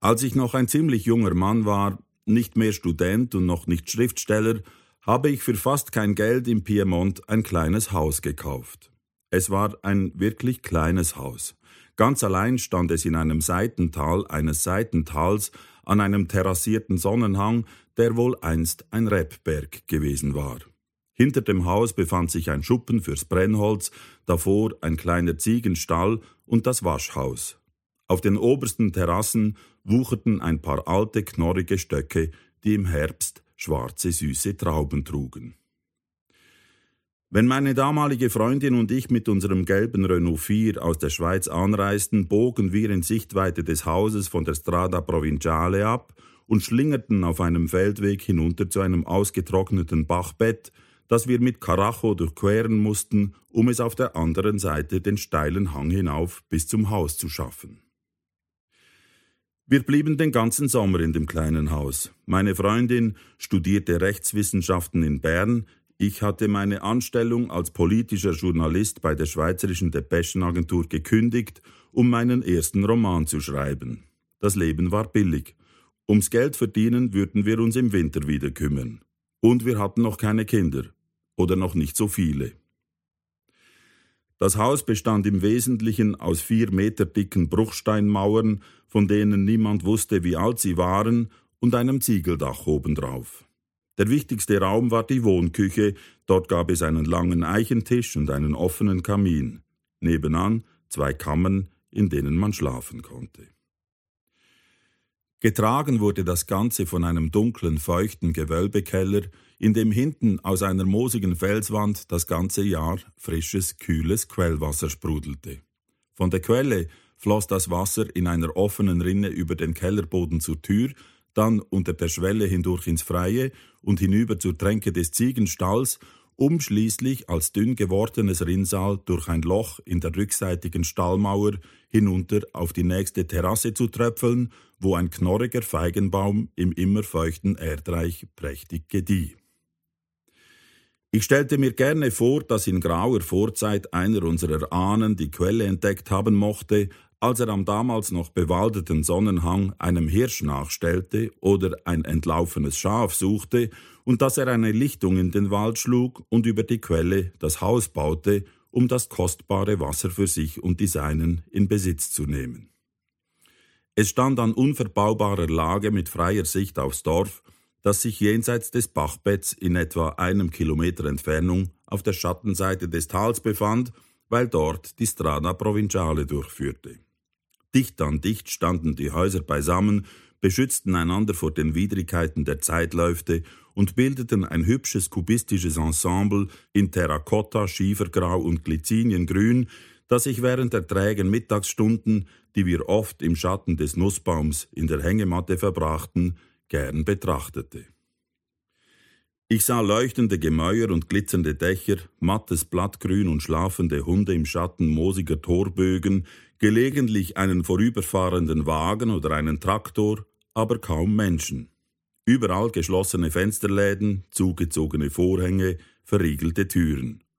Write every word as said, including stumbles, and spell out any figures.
Als ich noch ein ziemlich junger Mann war, nicht mehr Student und noch nicht Schriftsteller, habe ich für fast kein Geld im Piemont ein kleines Haus gekauft. Es war ein wirklich kleines Haus. Ganz allein stand es in einem Seitental eines Seitentals an einem terrassierten Sonnenhang, der wohl einst ein Rebberg gewesen war. Hinter dem Haus befand sich ein Schuppen fürs Brennholz, davor ein kleiner Ziegenstall und das Waschhaus. Auf den obersten Terrassen wucherten ein paar alte, knorrige Stöcke, die im Herbst schwarze, süße Trauben trugen. Wenn meine damalige Freundin und ich mit unserem gelben Renault vier aus der Schweiz anreisten, bogen wir in Sichtweite des Hauses von der Strada Provinciale ab und schlingerten auf einem Feldweg hinunter zu einem ausgetrockneten Bachbett, das wir mit Karacho durchqueren mussten, um es auf der anderen Seite den steilen Hang hinauf bis zum Haus zu schaffen. Wir blieben den ganzen Sommer in dem kleinen Haus. Meine Freundin studierte Rechtswissenschaften in Bern, ich hatte meine Anstellung als politischer Journalist bei der Schweizerischen Depeschenagentur gekündigt, um meinen ersten Roman zu schreiben. Das Leben war billig. Ums Geld verdienen würden wir uns im Winter wieder kümmern. Und wir hatten noch keine Kinder. Oder noch nicht so viele. Das Haus bestand im Wesentlichen aus vier Meter dicken Bruchsteinmauern, von denen niemand wusste, wie alt sie waren, und einem Ziegeldach obendrauf. Der wichtigste Raum war die Wohnküche, dort gab es einen langen Eichentisch und einen offenen Kamin. Nebenan zwei Kammern, in denen man schlafen konnte. Getragen wurde das Ganze von einem dunklen, feuchten Gewölbekeller, in dem hinten aus einer moosigen Felswand das ganze Jahr frisches, kühles Quellwasser sprudelte. Von der Quelle floss das Wasser in einer offenen Rinne über den Kellerboden zur Tür, dann unter der Schwelle hindurch ins Freie und hinüber zur Tränke des Ziegenstalls, um schließlich als dünn gewordenes Rinnsal durch ein Loch in der rückseitigen Stallmauer hinunter auf die nächste Terrasse zu tröpfeln, wo ein knorriger Feigenbaum im immer feuchten Erdreich prächtig gedieh. Ich stellte mir gerne vor, dass in grauer Vorzeit einer unserer Ahnen die Quelle entdeckt haben mochte, als er am damals noch bewaldeten Sonnenhang einem Hirsch nachstellte oder ein entlaufenes Schaf suchte und dass er eine Lichtung in den Wald schlug und über die Quelle das Haus baute, um das kostbare Wasser für sich und die Seinen in Besitz zu nehmen. Es stand an unverbaubarer Lage mit freier Sicht aufs Dorf, das sich jenseits des Bachbetts in etwa einem Kilometer Entfernung auf der Schattenseite des Tals befand, weil dort die Strada Provinciale durchführte. Dicht an dicht standen die Häuser beisammen, beschützten einander vor den Widrigkeiten der Zeitläufte und bildeten ein hübsches kubistisches Ensemble in Terrakotta, Schiefergrau und Glyciniengrün, das ich während der trägen Mittagsstunden, die wir oft im Schatten des Nussbaums in der Hängematte verbrachten, gern betrachtete. Ich sah leuchtende Gemäuer und glitzernde Dächer, mattes Blattgrün und schlafende Hunde im Schatten moosiger Torbögen, gelegentlich einen vorüberfahrenden Wagen oder einen Traktor, aber kaum Menschen. Überall geschlossene Fensterläden, zugezogene Vorhänge, verriegelte Türen.